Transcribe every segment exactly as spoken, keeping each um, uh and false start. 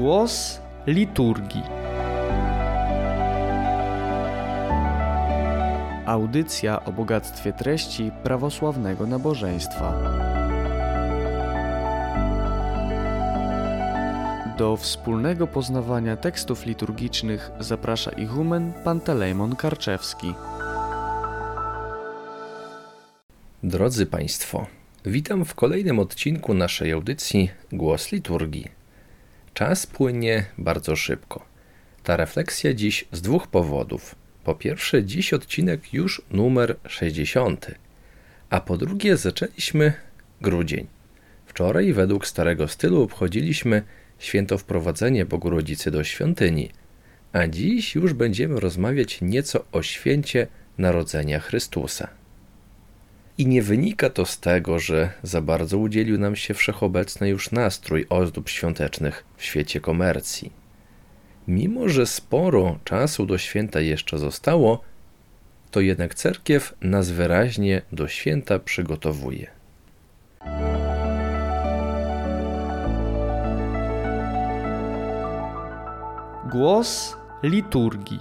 Głos liturgii. Audycja o bogactwie treści prawosławnego nabożeństwa. Do wspólnego poznawania tekstów liturgicznych zaprasza ichumen Pantelejmon Karczewski. Drodzy Państwo, witam w kolejnym odcinku naszej audycji Głos liturgii. Czas płynie bardzo szybko. Ta refleksja dziś z dwóch powodów. Po pierwsze, dziś odcinek już numer sześćdziesiąty, a po drugie zaczęliśmy grudzień. Wczoraj według starego stylu obchodziliśmy święto wprowadzenie Bogu Rodzicy do świątyni, a dziś już będziemy rozmawiać nieco o święcie Narodzenia Chrystusa. I nie wynika to z tego, że za bardzo udzielił nam się wszechobecny już nastrój ozdób świątecznych w świecie komercji. Mimo że sporo czasu do święta jeszcze zostało, to jednak cerkiew nas wyraźnie do święta przygotowuje. Głos liturgii.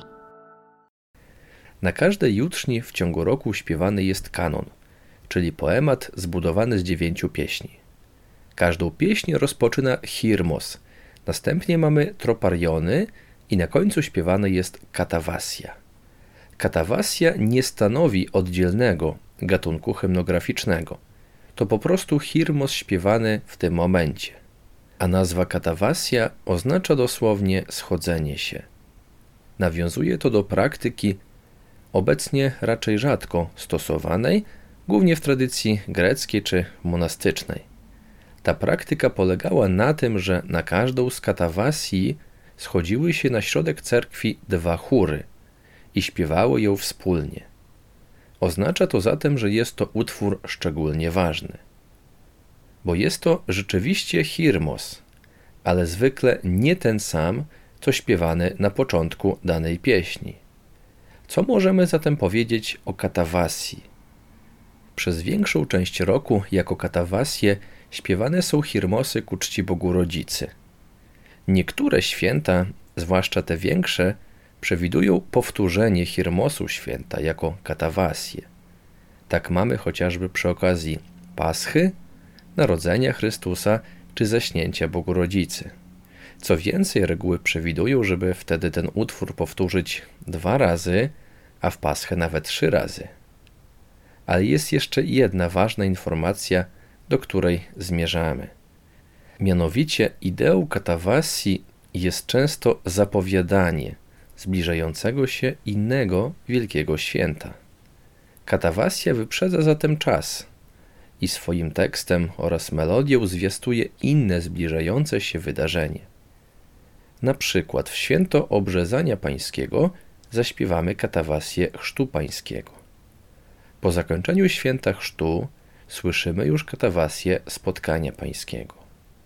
Na każdej juczni w ciągu roku śpiewany jest kanon, czyli poemat zbudowany z dziewięciu pieśni. Każdą pieśń rozpoczyna chirmos, następnie mamy tropariony i na końcu śpiewana jest katawasja. Katawasja nie stanowi oddzielnego gatunku hymnograficznego. To po prostu chirmos śpiewany w tym momencie. A nazwa katawasja oznacza dosłownie schodzenie się. Nawiązuje to do praktyki obecnie raczej rzadko stosowanej, głównie w tradycji greckiej czy monastycznej. Ta praktyka polegała na tym, że na każdą z katawasji schodziły się na środek cerkwi dwa chóry i śpiewały ją wspólnie. Oznacza to zatem, że jest to utwór szczególnie ważny. Bo jest to rzeczywiście chirmos, ale zwykle nie ten sam, co śpiewany na początku danej pieśni. Co możemy zatem powiedzieć o katawasji? Przez większą część roku jako katawasje śpiewane są chirmosy ku czci Bogu Rodzicy. Niektóre święta, zwłaszcza te większe, przewidują powtórzenie chirmosu święta jako katawasje. Tak mamy chociażby przy okazji Paschy, Narodzenia Chrystusa czy Zaśnięcia Bogu Rodzicy. Co więcej, reguły przewidują, żeby wtedy ten utwór powtórzyć dwa razy, a w Paschę nawet trzy razy. Ale jest jeszcze jedna ważna informacja, do której zmierzamy. Mianowicie ideą katawasji jest często zapowiadanie zbliżającego się innego wielkiego święta. Katawasja wyprzedza zatem czas i swoim tekstem oraz melodią zwiastuje inne zbliżające się wydarzenie. Na przykład w święto Obrzezania Pańskiego zaśpiewamy katawasję Chrztu Pańskiego. Po zakończeniu święta Chrztu słyszymy już katawasję Spotkania Pańskiego.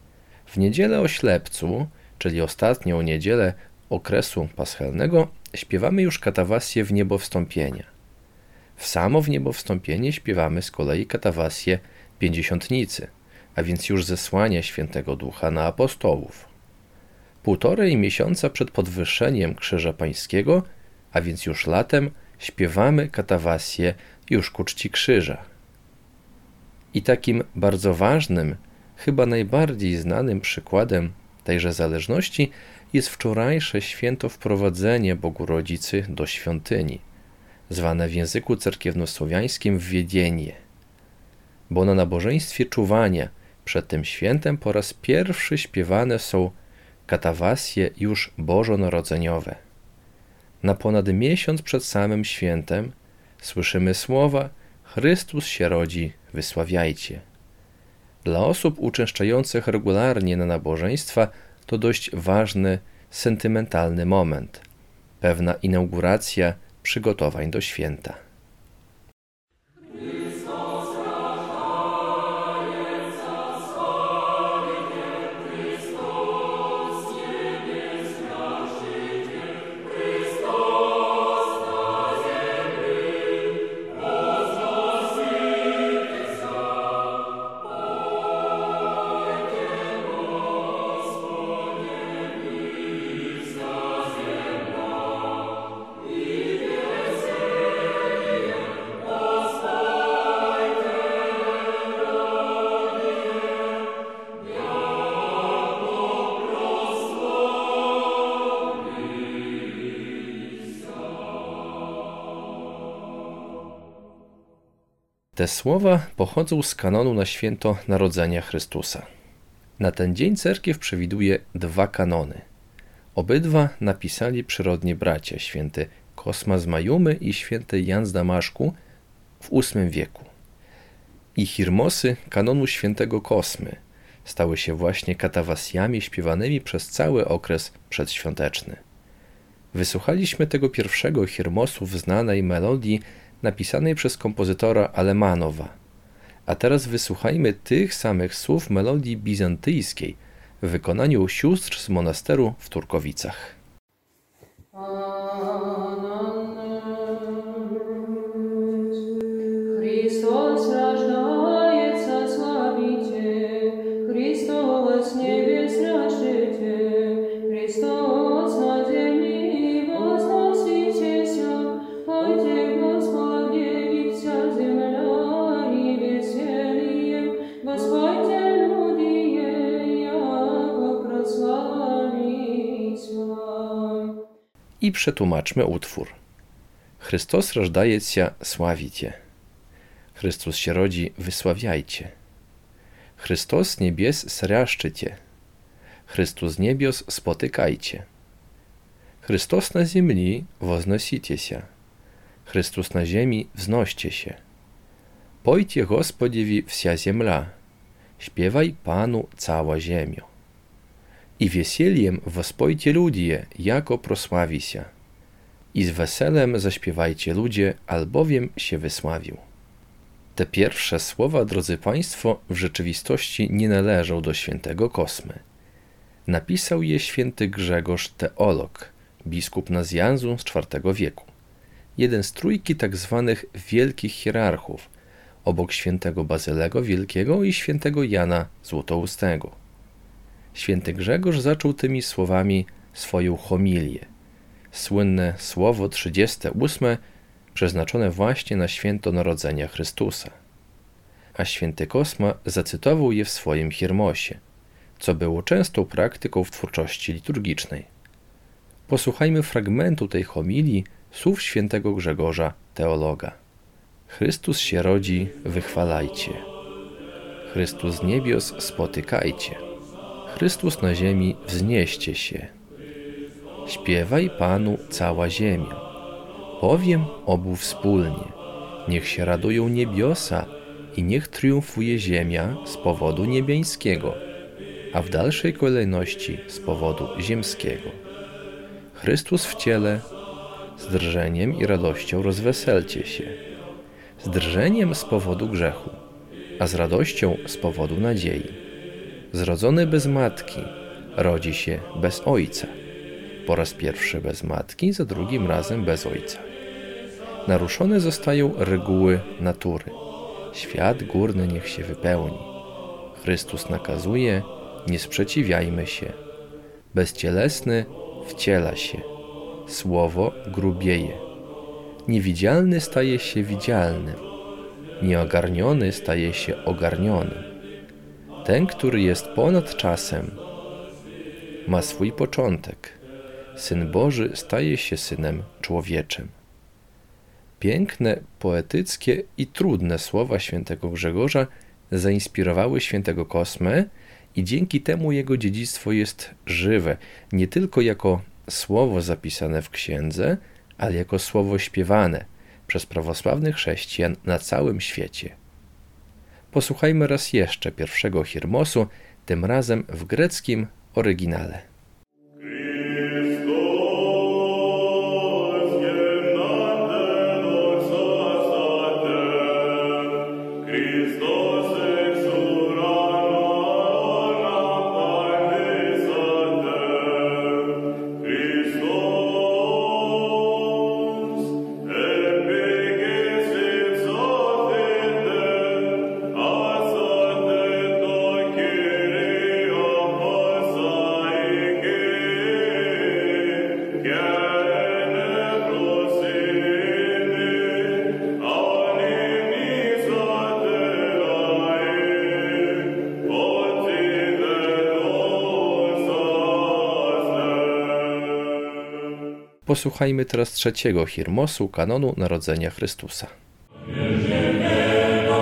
W niedzielę Oślepcu, czyli ostatnią niedzielę okresu paschalnego, śpiewamy już katawasję Wniebowstąpienia. W samo Wniebowstąpienie śpiewamy z kolei katawasję Pięćdziesiątnicy, a więc już zesłania Świętego Ducha na apostołów. Półtorej miesiąca przed podwyższeniem Krzyża Pańskiego, a więc już latem, śpiewamy katawasję już ku czci Krzyża. I takim bardzo ważnym, chyba najbardziej znanym przykładem tejże zależności jest wczorajsze święto wprowadzenie Bogu Rodzicy do świątyni, zwane w języku cerkiewnosłowiańskim Wwiedienie. Bo na nabożeństwie czuwania przed tym świętem po raz pierwszy śpiewane są katawasje już bożonarodzeniowe. Na ponad miesiąc przed samym świętem słyszymy słowa Chrystus się rodzi, wysławiajcie. Dla osób uczęszczających regularnie na nabożeństwa to dość ważny, sentymentalny moment, pewna inauguracja przygotowań do święta. Te słowa pochodzą z kanonu na święto Narodzenia Chrystusa. Na ten dzień cerkiew przewiduje dwa kanony. Obydwa napisali przyrodni bracia, święty Kosma z Majumy i święty Jan z Damaszku w ósmym wieku. I hirmosy kanonu świętego Kosmy stały się właśnie katawasjami śpiewanymi przez cały okres przedświąteczny. Wysłuchaliśmy tego pierwszego hirmosu w znanej melodii napisanej przez kompozytora Alemanowa. A teraz wysłuchajmy tych samych słów melodii bizantyjskiej w wykonaniu sióstr z monasteru w Turkowicach. Chrystus рождается, славите, Христос небес на szczycie, Христос на земле возноситеся, пойте Господи, вся земля и весельем, Господи, люди, яко прославися. I przetłumaczmy utwór. Chrystus рождается, славите. Chrystus się rodzi, wysławiajcie. Chrystus z niebies sraszczycie. Chrystus z niebios spotykajcie. Chrystus na ziemi woznosicie się. Chrystus na ziemi wznoście się. Pojcie Gospodziewi wsia ziemla. Śpiewaj Panu cała ziemio. I weseliем wospojcie ludzie, jako prosławi się. I z weselem zaśpiewajcie ludzie, albowiem się wysławił. Te pierwsze słowa, drodzy Państwo, w rzeczywistości nie należą do świętego Kosmy. Napisał je święty Grzegorz Teolog, biskup Nazjanzu z czwartego wieku. Jeden z trójki tak zwanych wielkich hierarchów, obok świętego Bazylego Wielkiego i świętego Jana Złotoustego. Święty Grzegorz zaczął tymi słowami swoją homilię. Słynne słowo trzydzieste ósme przeznaczone właśnie na święto Narodzenia Chrystusa. A święty Kosma zacytował je w swoim hirmosie, co było częstą praktyką w twórczości liturgicznej. Posłuchajmy fragmentu tej homilii słów świętego Grzegorza Teologa. Chrystus się rodzi, wychwalajcie. Chrystus z niebios spotykajcie. Chrystus na ziemi wznieście się. Śpiewaj Panu cała ziemia. Powiem obu wspólnie. Niech się radują niebiosa i niech triumfuje ziemia z powodu niebiańskiego, a w dalszej kolejności z powodu ziemskiego. Chrystus w ciele, z drżeniem i radością rozweselcie się. Z drżeniem z powodu grzechu, a z radością z powodu nadziei. Zrodzony bez matki, rodzi się bez ojca. Po raz pierwszy bez matki, za drugim razem bez ojca. Naruszone zostają reguły natury. Świat górny niech się wypełni. Chrystus nakazuje, nie sprzeciwiajmy się. Bezcielesny wciela się. Słowo grubieje. Niewidzialny staje się widzialnym. Nieogarniony staje się ogarnionym. Ten, który jest ponad czasem, ma swój początek. Syn Boży staje się Synem Człowieczym. Piękne, poetyckie i trudne słowa świętego Grzegorza zainspirowały świętego Kosmę i dzięki temu jego dziedzictwo jest żywe, nie tylko jako słowo zapisane w księdze, ale jako słowo śpiewane przez prawosławnych chrześcijan na całym świecie. Posłuchajmy raz jeszcze pierwszego hirmosu, tym razem w greckim oryginale. Posłuchajmy teraz trzeciego hirmosu kanonu Narodzenia Chrystusa. Jeziemie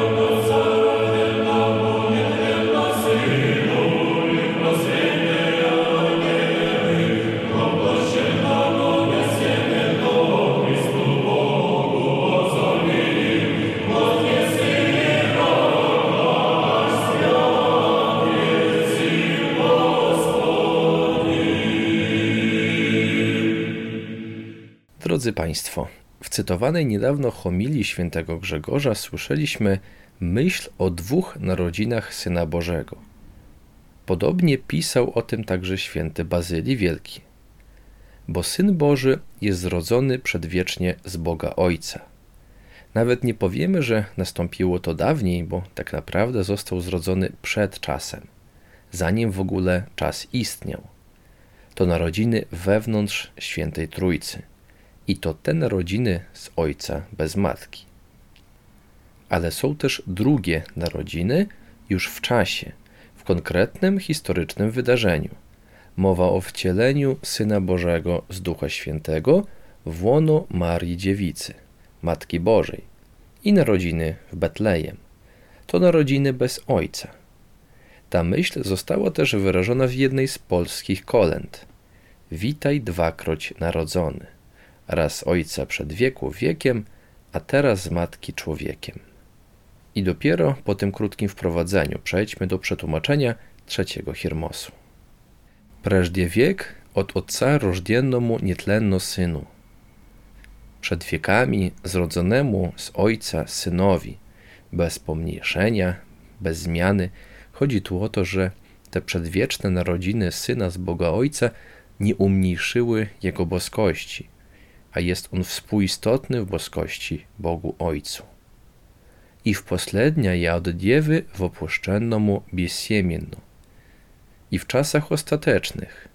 Drodzy Państwo, w cytowanej niedawno homilii świętego Grzegorza słyszeliśmy myśl o dwóch narodzinach Syna Bożego. Podobnie pisał o tym także święty Bazylii Wielki. Bo Syn Boży jest zrodzony przedwiecznie z Boga Ojca. Nawet nie powiemy, że nastąpiło to dawniej, bo tak naprawdę został zrodzony przed czasem, zanim w ogóle czas istniał. To narodziny wewnątrz Świętej Trójcy. I to te narodziny z Ojca bez Matki. Ale są też drugie narodziny już w czasie, w konkretnym historycznym wydarzeniu. Mowa o wcieleniu Syna Bożego z Ducha Świętego w łono Marii Dziewicy, Matki Bożej, i narodziny w Betlejem. To narodziny bez Ojca. Ta myśl została też wyrażona w jednej z polskich kolęd. Witaj dwakroć narodzony, raz Ojca przed wieku wiekiem, a teraz z Matki człowiekiem. I dopiero po tym krótkim wprowadzeniu przejdźmy do przetłumaczenia trzeciego Hirmosu. Prежде wiek od Otca rożdiennemu nietlenno Synu. Przed wiekami zrodzonemu z Ojca Synowi, bez pomniejszenia, bez zmiany. Chodzi tu o to, że te przedwieczne narodziny Syna z Boga Ojca nie umniejszyły Jego boskości, a jest On współistotny w boskości Bogu Ojcu. I w poslednia ja od Dziewy wopuszczennemu bezsiemienno. I w czasach ostatecznych,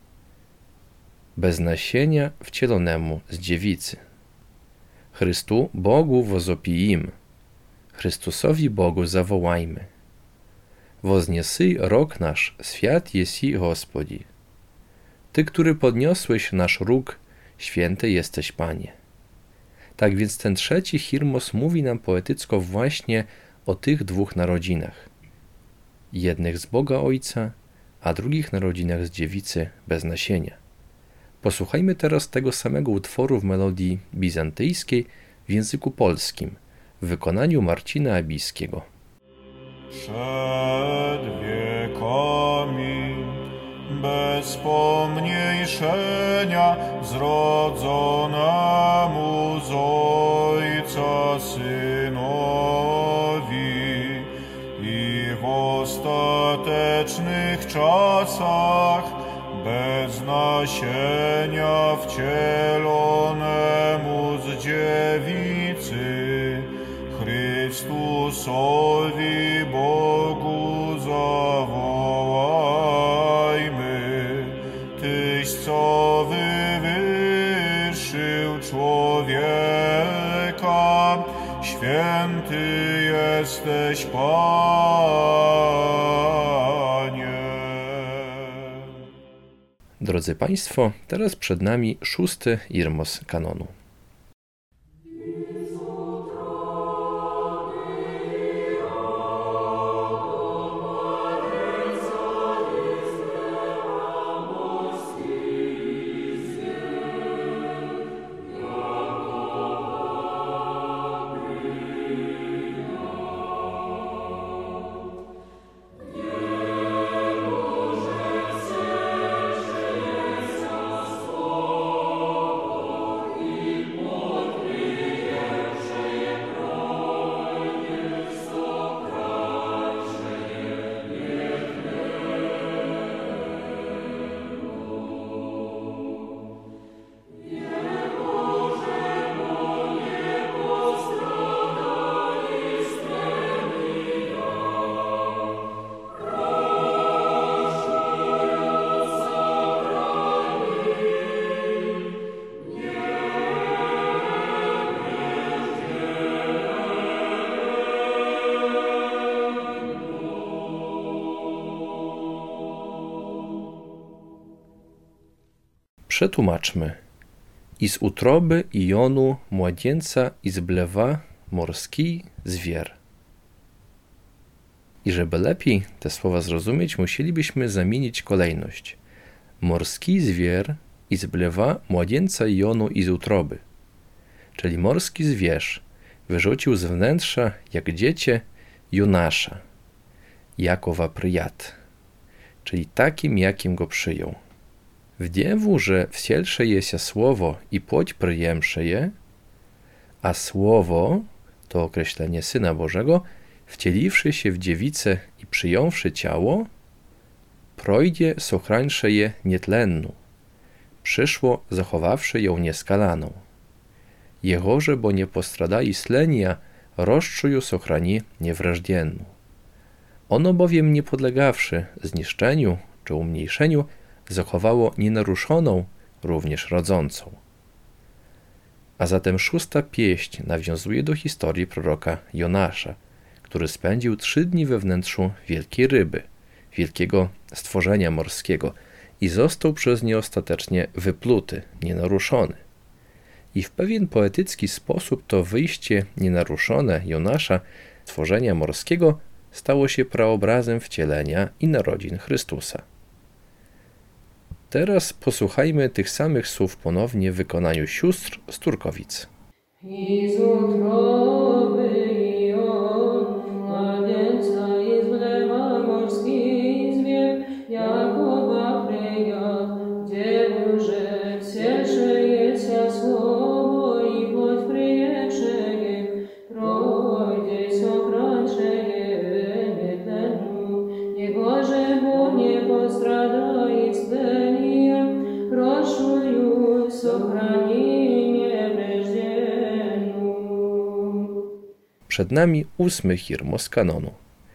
bez nasienia wcielonemu z dziewicy. Chrystu Bogu wozopijmy, Chrystusowi Bogu zawołajmy. Wozniesy rok nasz, świat jesi Gospodzi. Ty, który podniosłeś nasz róg, święty jesteś, Panie. Tak więc ten trzeci Hirmos mówi nam poetycko właśnie o tych dwóch narodzinach. Jednych z Boga Ojca, a drugich narodzinach z dziewicy bez nasienia. Posłuchajmy teraz tego samego utworu w melodii bizantyjskiej w języku polskim, w wykonaniu Marcina Abiskiego. Przed wiekami bez pomniejszenia zrodzonemu z Ojca Synowi i w ostatecznych czasach bez nasienia wcielonemu z dziewicy Chrystusowi Bogu zawołajmy. Tyś, co wywyższył człowieka, święty jesteś, Panie. Drodzy Państwo, teraz przed nami szósty Irmos kanonu. Przetłumaczmy. I z utroby Ionu młodzieńca izblewa morski zwier. I żeby lepiej te słowa zrozumieć, musielibyśmy zamienić kolejność. Morski zwier izblewa młodzieńca Ionu iz utroby. Czyli morski zwierz wyrzucił z wnętrza, jak dziecię, Jonasza, Jakowa pryjat, czyli takim, jakim go przyjął. W dziewu, że wcielsze jest słowo i płoć przyjemsze je, a słowo, to określenie Syna Bożego, wcieliwszy się w dziewicę i przyjąwszy ciało, projdzie sochrańsze je nietlennu, przyszło zachowawszy ją nieskalaną. Jehoże, bo nie postradali slenia, rozczuju sochrani niewrażdziennu. Ono bowiem nie podlegawszy zniszczeniu czy umniejszeniu, zachowało nienaruszoną, również rodzącą. A zatem szósta pieśń nawiązuje do historii proroka Jonasza, który spędził trzy dni we wnętrzu wielkiej ryby, wielkiego stworzenia morskiego i został przez nie ostatecznie wypluty, nienaruszony. I w pewien poetycki sposób to wyjście nienaruszone Jonasza, stworzenia morskiego, stało się praobrazem wcielenia i narodzin Chrystusa. Teraz posłuchajmy tych samych słów ponownie w wykonaniu sióstr z Turkowic. I z utroby i on, młodzieńca i z wlewa morski zwie, Jakoba kryja, gdzie Boże wcielsze jest ja słowo i płot przyjemsze je, projdzie sochrańsze je nietlennu, Jehoże, bo nie postrada i stlenia, rozczuju sochrani niewrażdziennu. Przed nami ósmy himn z kanonu.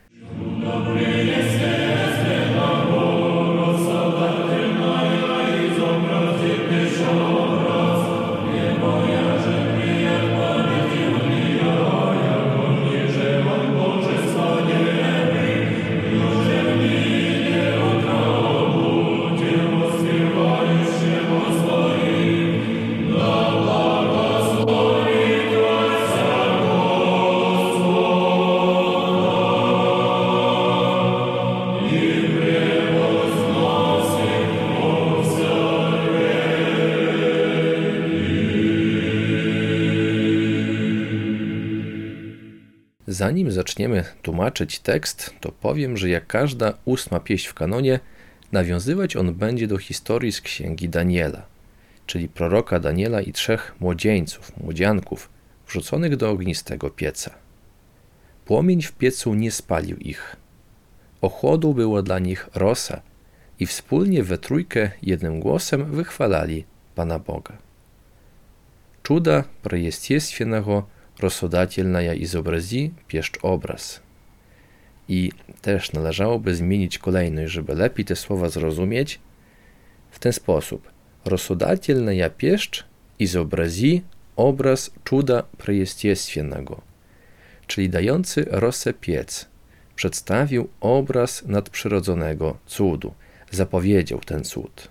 Zanim zaczniemy tłumaczyć tekst, to powiem, że jak każda ósma pieśń w kanonie, nawiązywać on będzie do historii z księgi Daniela, czyli proroka Daniela i trzech młodzieńców, młodzianków, wrzuconych do ognistego pieca. Płomień w piecu nie spalił ich. Ochłodu było dla nich rosa i wspólnie we trójkę jednym głosem wychwalali Pana Boga. Czuda проестественного rozsudatelna izobrazji pieszcz obraz. I też należałoby zmienić kolejność, żeby lepiej te słowa zrozumieć w ten sposób. Rozsudatelna pieszcz izobrazji obraz czuda проестественного, czyli dający rosę piec, przedstawił obraz nadprzyrodzonego cudu, zapowiedział ten cud.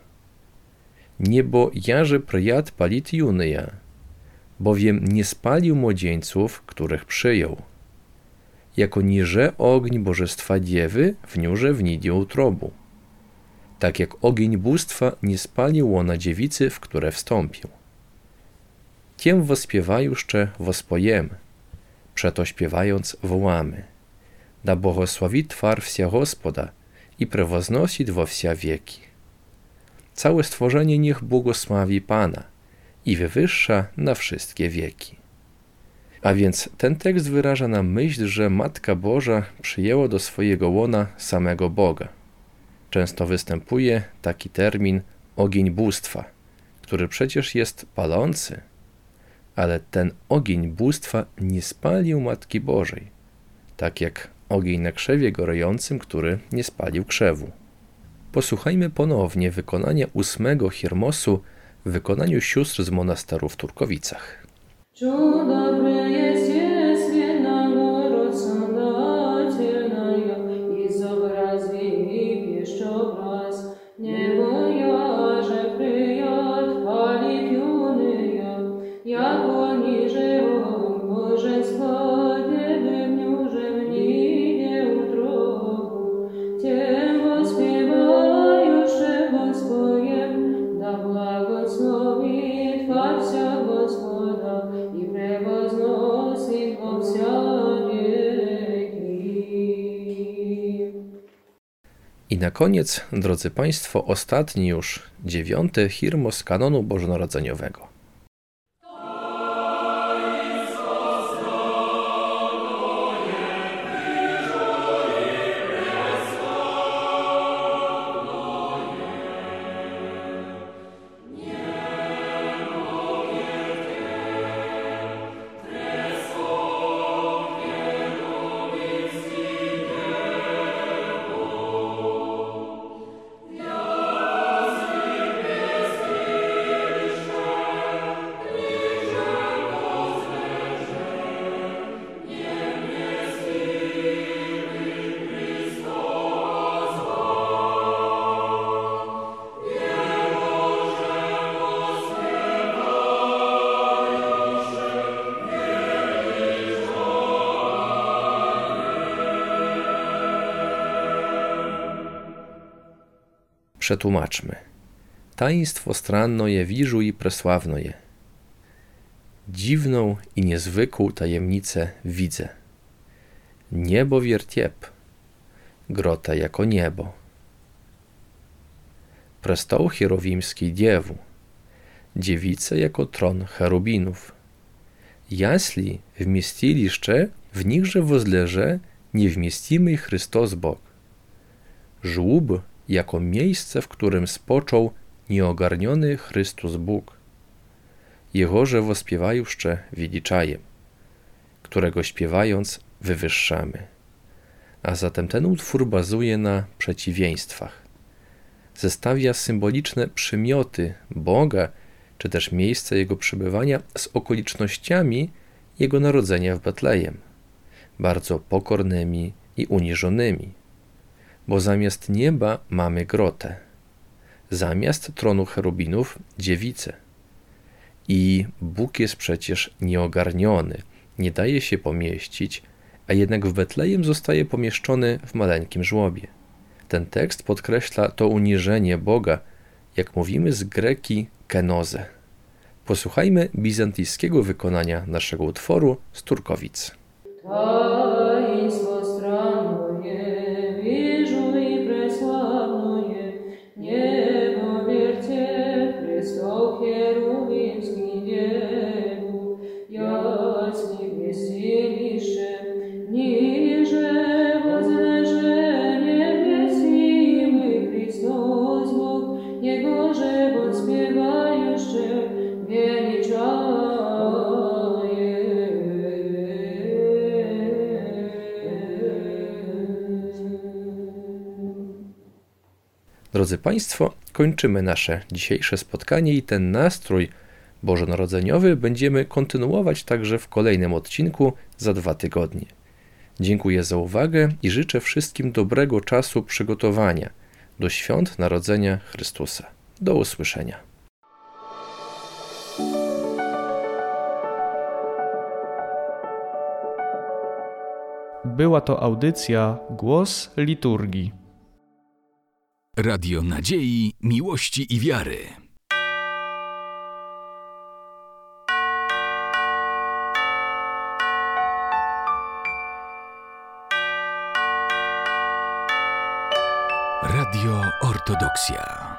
Niebo jaże projad palit junyja, bowiem nie spalił młodzieńców, których przyjął. Jako niże ogień Bożestwa Dziewy wnióże w nidzie utrobu. Tak jak ogień bóstwa nie spalił łona dziewicy, w które wstąpił. Tiem wospiewajuszcze wospojem, przeto śpiewając wołamy. Da błogosławi twar wsia Gospoda i prewoznosi wo wsia wieki. Całe stworzenie niech błogosławi Pana i wywyższa na wszystkie wieki. A więc ten tekst wyraża nam myśl, że Matka Boża przyjęła do swojego łona samego Boga. Często występuje taki termin ogień bóstwa, który przecież jest palący, ale ten ogień bóstwa nie spalił Matki Bożej, tak jak ogień na krzewie gorejącym, który nie spalił krzewu. Posłuchajmy ponownie wykonania ósmego Hirmosu w wykonaniu sióstr z monasteru w Turkowicach. I na koniec, drodzy Państwo, ostatni już, dziewiąty hiermos kanonu bożonarodzeniowego. Przetłumaczmy. Taństwo stranno je wiżu i presławno je. Dziwną i niezwykłą tajemnicę widzę. Niebo wiertiep, grota jako niebo. Prestoł hierowimski dziewu, dziewice jako tron cherubinów. Jaśli wmieściliszcze, w nichże wozleże niewmieścimy Chrystos Bóg. Żłób jako miejsce, w którym spoczął nieogarniony Chrystus Bóg. Jegoże wospiewajuszcze widziczajem, którego śpiewając wywyższamy. A zatem ten utwór bazuje na przeciwieństwach. Zestawia symboliczne przymioty Boga, czy też miejsce Jego przebywania z okolicznościami Jego narodzenia w Betlejem, bardzo pokornymi i uniżonymi. Bo zamiast nieba mamy grotę, zamiast tronu cherubinów dziewicę. I Bóg jest przecież nieogarniony, nie daje się pomieścić, a jednak w Betlejem zostaje pomieszczony w maleńkim żłobie. Ten tekst podkreśla to uniżenie Boga, jak mówimy z greki kenozę. Posłuchajmy bizantyjskiego wykonania naszego utworu z Turkowic. Taństwo stranno je, wiżu i presławno je, niebo wiercie, prestoł hierowimski dziewu, jaśli wmieścilisze, niże wozleże, niebieścimy Chrystus Bóg, Jegoże bądź śpiewajuszcze, wieliczaje. Drodzy Państwo, kończymy nasze dzisiejsze spotkanie i ten nastrój bożonarodzeniowy będziemy kontynuować także w kolejnym odcinku za dwa tygodnie. Dziękuję za uwagę i życzę wszystkim dobrego czasu przygotowania do świąt Narodzenia Chrystusa. Do usłyszenia. Była to audycja Głos Liturgii. Radio Nadziei, Miłości i Wiary. Radio Ortodoksja.